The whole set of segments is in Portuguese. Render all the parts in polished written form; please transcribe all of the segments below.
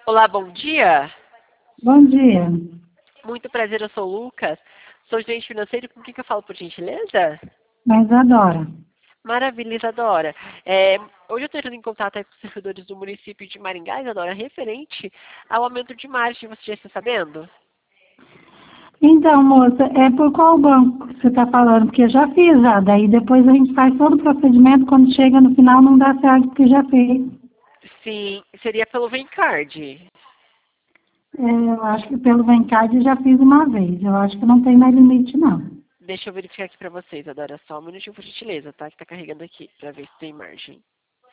Olá, bom dia. Bom dia. Muito prazer, eu sou o Lucas. Sou gerente financeiro. Com quem que eu falo, por gentileza? Mas adora. Maravilha, Isadora. Hoje eu estou entrando em contato aí com os servidores do município de Maringá, Isadora, referente ao aumento de margem. Você já está sabendo? Então, moça, é por qual banco que você está falando? Porque eu já fiz já. Daí depois a gente faz todo o procedimento, quando chega no final não dá certo porque já fez. Sim, seria pelo Vencard. Eu acho que pelo Vencard eu já fiz uma vez. Eu acho que não tem mais limite, não. Deixa eu verificar aqui para vocês, Isadora. Só um minutinho, por gentileza, tá? Que tá carregando aqui, para ver se tem margem.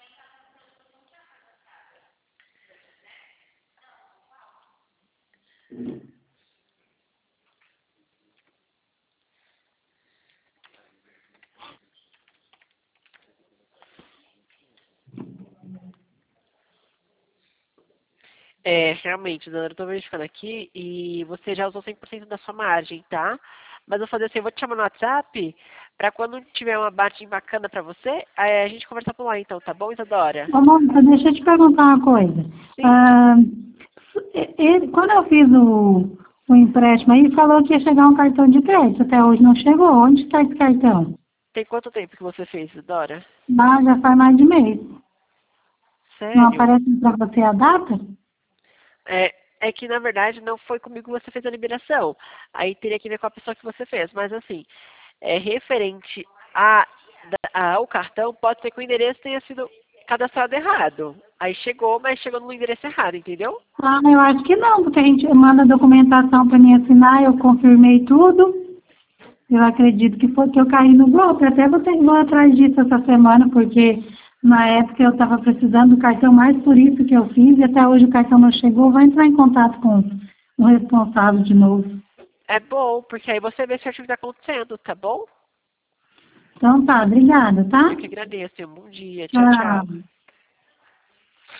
Realmente, Isadora, eu tô verificando aqui e você já usou 100% da sua margem, tá? Mas eu vou fazer assim, eu vou te chamar no WhatsApp para quando tiver uma margem bacana para você, aí a gente conversar por lá então, tá bom, Isadora? Ô, moça, deixa eu te perguntar uma coisa. Sim. Ah, quando eu fiz o empréstimo aí, falou que ia chegar um cartão de crédito. Até hoje não chegou. Onde está esse cartão? Tem quanto tempo que você fez, Isadora? Ah, já faz mais de mês. Não Sério? aparece para você a data? É que na verdade não foi comigo que você fez a liberação. Aí teria que ver com a pessoa que você fez. Mas assim, referente ao cartão, pode ser que o endereço tenha sido cadastrado errado. Aí chegou, mas chegou no endereço errado, entendeu? Ah, eu acho que não, porque a gente manda a documentação para mim assinar, eu confirmei tudo. Eu acredito que foi que eu caí no golpe. Até vou atrás disso essa semana, porque na época eu estava precisando do cartão, mais por isso que eu fiz, e até hoje o cartão não chegou. Vou entrar em contato com o responsável de novo. É bom, porque aí você vê certinho o que está acontecendo, tá bom? Então tá, obrigada, tá? Eu que agradeço. Um bom dia. Tchau, tchau. Tchau.